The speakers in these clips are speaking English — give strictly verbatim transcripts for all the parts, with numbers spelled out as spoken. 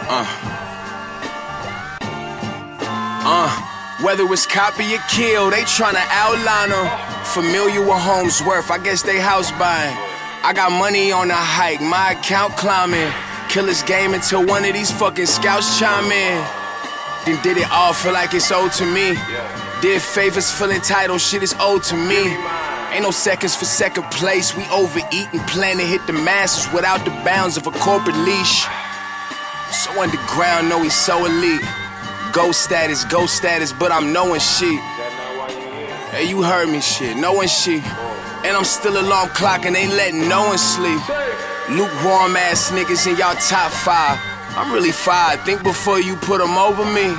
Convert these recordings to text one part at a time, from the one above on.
Uh. Uh. Whether it's copy or kill, they tryna outline them. Familiar with Holmesworth, I guess they house buying. I got money on the hike, my account climbing. Killers game until one of these fucking scouts chime in. Then did it all, feel like it's owed to me. Did favors, feel entitled, shit is owed to me. Ain't no seconds for second place. We overeat and plan to hit the masses without the bounds of a corporate leash. So underground, know he's so elite. Ghost status, ghost status, but I'm knowing shit. Hey, you heard me shit, knowing shit. And I'm still alarm clock and ain't letting no one sleep. Lukewarm ass niggas in y'all top five. I'm really fired, think before you put them over me.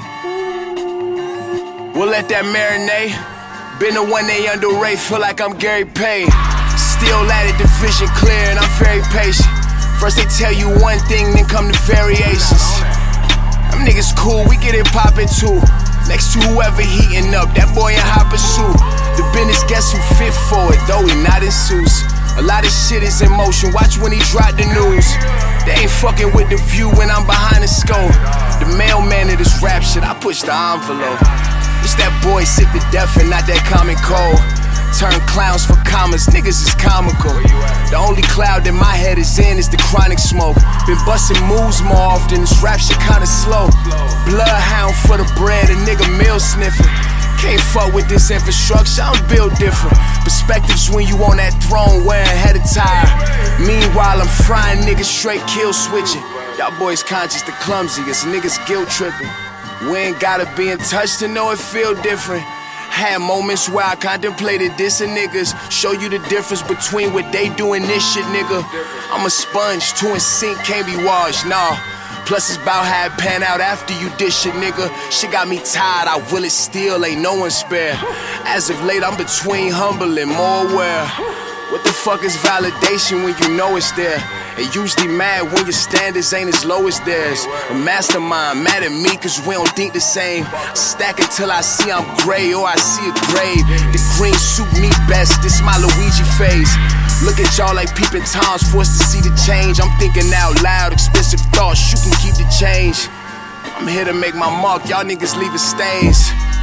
We'll let that marinate. Been the one they underrate, feel like I'm Gary Payne. Still at it, the vision clear and I'm very patient. First they tell you one thing, then come the variations. Them niggas cool, we get it poppin' too. Next to whoever heatin' up, that boy in hot pursuit. The business guess who fit for it, though he not in suits. A lot of shit is in motion, watch when he drop the news. They ain't fucking with the view when I'm behind the scope. The mailman of this rap shit, I push the envelope. It's that boy sick to death and not that common cold. Turn clowns for commas, niggas is comical. The only cloud that my head is in is the chronic smoke. Been busting moves more often, this rap shit kinda slow. Bloodhound for the bread, a nigga meal sniffing. Can't fuck with this infrastructure, I'm built different. Perspectives when you on that throne wearing head attire. Meanwhile, I'm frying niggas straight kill switching. Y'all boys conscious the clumsiest, niggas guilt tripping. We ain't gotta be in touch to know it feel different. Had moments where I contemplated this and niggas. Show you the difference between what they do and this shit, nigga. I'm a sponge, two in sync, can't be washed, nah. Plus it's bout how it pan out after you dish it, nigga. Shit got me tired, I will it still, ain't no one spare. As of late, I'm between humble and more aware. What the fuck is validation when you know it's there? And usually mad when your standards ain't as low as theirs. A mastermind mad at me cause we don't think the same. Stack until I see I'm gray or I see a grave. The green suit me best, this my Luigi phase. Look at y'all like peeping Toms, forced to see the change. I'm thinking out loud, expensive thoughts, you can keep the change. I'm here to make my mark, y'all niggas leaving stains.